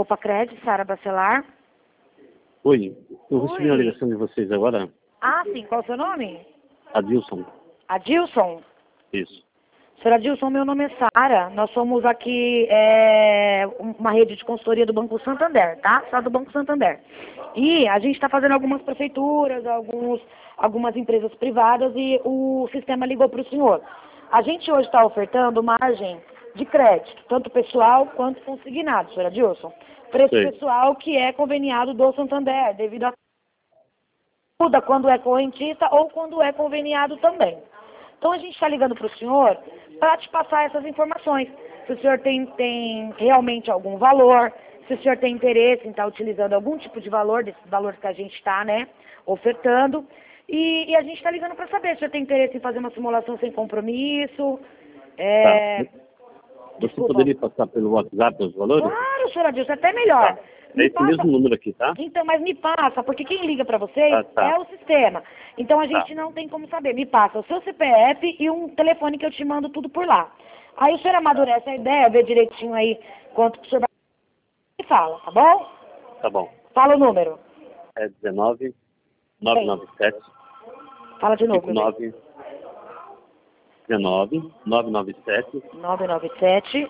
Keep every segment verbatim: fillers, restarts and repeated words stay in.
Poupa Cred, Sara Bacelar. Oi, eu recebi Oi. uma ligação de vocês agora. Ah, sim. Qual é o seu nome? Adilson. Adilson. Isso. Senhora Adilson, meu nome é Sara. Nós somos aqui é, uma rede de consultoria do Banco Santander, tá? Só do Banco Santander. E a gente está fazendo algumas prefeituras, alguns, algumas empresas privadas e o sistema ligou para o senhor. A gente hoje está ofertando margem de crédito, tanto pessoal quanto consignado, senhora Adilson. Preço Sei. pessoal que é conveniado do Santander, devido a muda quando é correntista ou quando é conveniado também. Então a gente está ligando para o senhor para te passar essas informações. Se o senhor tem, tem realmente algum valor, se o senhor tem interesse em estar utilizando algum tipo de valor, desses valores que a gente está, né, ofertando. E, e a gente está ligando para saber se o senhor tem interesse em fazer uma simulação sem compromisso. É... Tá. Você Desculpa. poderia passar pelo WhatsApp os valores? Claro, senhora Adilson, até melhor. Tá. É Me esse passa- mesmo número aqui, tá? Então, mas me passa, porque quem liga para vocês Ah, tá. é o sistema. Então a gente Tá. não tem como saber. Me passa o seu C P F e um telefone que eu te mando tudo por lá. Aí o senhor amadurece a ideia, vê direitinho aí quanto que o senhor vai e fala, tá bom? Tá bom. Fala o número. É dezenove, nove nove sete, Fala de novo. cinco nove, dezenove, nove nove sete, nove nove sete.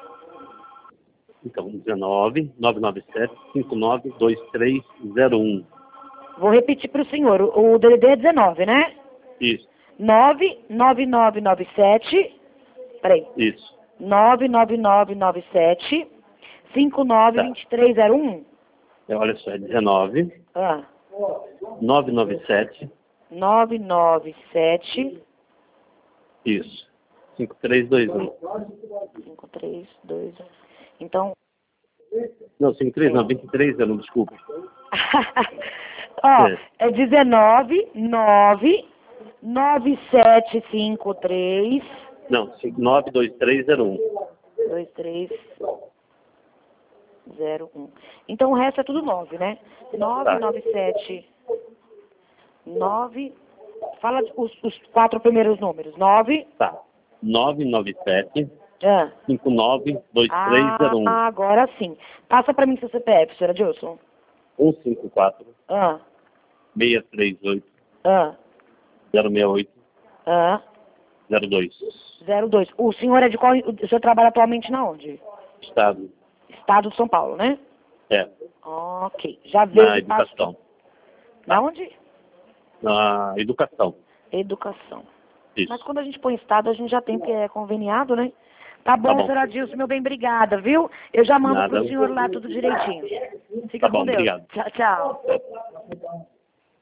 então dezenove, nove nove sete, cinco nove dois três zero um. Vou repetir para o senhor. O D D D é dezenove, né? Isso, nove nove nove nove sete. Peraí. isso. nove nove nove nove sete. cinco nove Tá. dois três zero um. É, olha só, é dezenove, Ah. nove nove sete, nove nove sete. isso, cinco três dois um. cinco três dois um. Então, Não, cinco três não, vinte e três zero um, desculpa. ó, É. é dezenove, nove, nove sete cinco três, Não, nove dois três zero um. dois três zero um. Então o resto é tudo nove, né? nove nove sete, nove, fala os, os quatro primeiros números. nove, Tá. nove nove sete, ah, cinco nove dois três zero um. ah, agora sim. Passa pra mim seu C P F, senhora Dilson. um cinco quatro, Ah, seis três oito, ah, zero seis oito, ah, zero dois. zero dois. O senhor é de qual, o senhor trabalha atualmente na onde? Estado. Estado de São Paulo, né? É. Ok. Já veio Na de passo- educação. Na onde? Na educação. Educação. Isso. Mas quando a gente põe estado, a gente já tem que é conveniado, né? Tá bom, Tá bom. senhora Dilson, meu bem, obrigada, viu? Eu já mando Nada. pro senhor lá tudo direitinho. Fica Tá bom, com Deus. obrigado. Tchau, tchau.